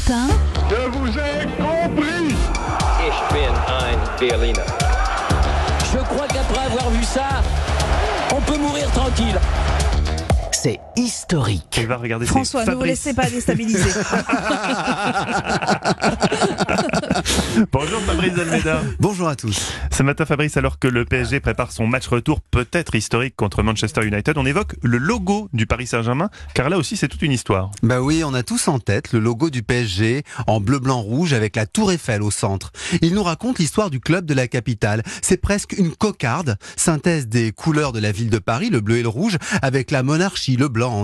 1. Je vous ai compris. Ich bin ein Berliner. Je crois qu'après avoir vu ça, on peut mourir tranquille. C'est historique. Et va regarder François, ne vous Fabrice. laissez pas déstabiliser. Bonjour Fabrice Delmeda. Bonjour à tous. Ce matin Fabrice, alors que le PSG prépare son match retour peut-être historique contre Manchester United, on évoque le logo du Paris Saint-Germain, car là aussi c'est toute une histoire. Bah oui, on a tous en tête le logo du PSG en bleu, blanc, rouge avec la tour Eiffel au centre. Il nous raconte l'histoire du club de la capitale. C'est presque une cocarde, synthèse des couleurs de la ville de Paris, le bleu et le rouge, avec la monarchie, le blanc en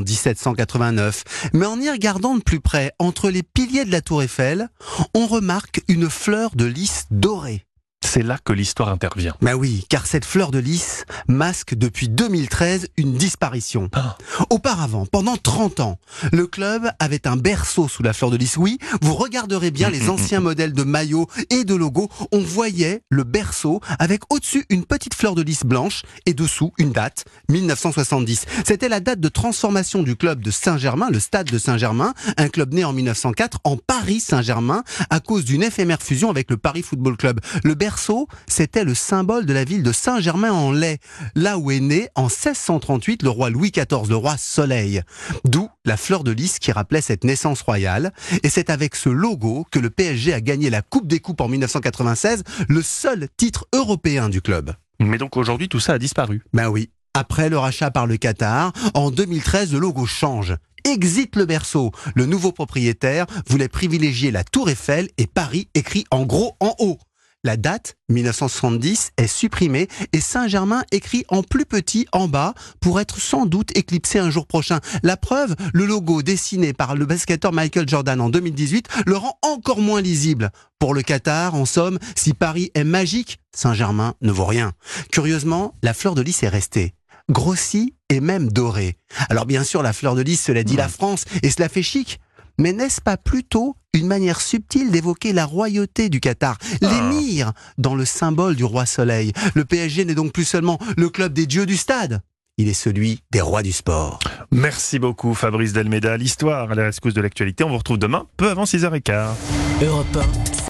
1789. Mais en y regardant de plus près, entre les piliers de la tour Eiffel, on remarque une fleur de lys dorée. C'est là que l'histoire intervient. Bah oui, car cette fleur de lys masque depuis 2013 une disparition. Auparavant, pendant 30 ans, le club avait un berceau sous la fleur de lys. Oui, vous regarderez bien les anciens modèles de maillots et de logos. On voyait le berceau avec au-dessus une petite fleur de lys blanche et dessous une date, 1970. C'était la date de transformation du club de Saint-Germain, le stade de Saint-Germain, un club né en 1904 en Paris Saint-Germain à cause d'une éphémère fusion avec le Paris Football Club. Le berceau, c'était le symbole de la ville de Saint-Germain-en-Laye, là où est né en 1638 le roi Louis XIV, le roi Soleil. D'où la fleur de lys qui rappelait cette naissance royale. Et c'est avec ce logo que le PSG a gagné la Coupe des Coupes en 1996, le seul titre européen du club. Mais donc aujourd'hui tout ça a disparu. Ben oui. Après le rachat par le Qatar, en 2013, le logo change. Exit le berceau. Le nouveau propriétaire voulait privilégier la tour Eiffel et Paris écrit en gros en haut. La date, 1970, est supprimée et Saint-Germain écrit en plus petit en bas pour être sans doute éclipsé un jour prochain. La preuve, le logo dessiné par le basketteur Michael Jordan en 2018 le rend encore moins lisible. Pour le Qatar, en somme, si Paris est magique, Saint-Germain ne vaut rien. Curieusement, la fleur de lys est restée. Grossie et même dorée. Alors bien sûr, la fleur de lys, cela dit la France et cela fait chic. Mais n'est-ce pas plutôt une manière subtile d'évoquer la royauté du Qatar, l'émir dans le symbole du roi Soleil? Le PSG n'est donc plus seulement le club des dieux du stade, il est celui des rois du sport. Merci beaucoup Fabrice Delmeda. L'histoire à la rescousse de l'actualité, on vous retrouve demain, peu avant 6h15. Europe 1.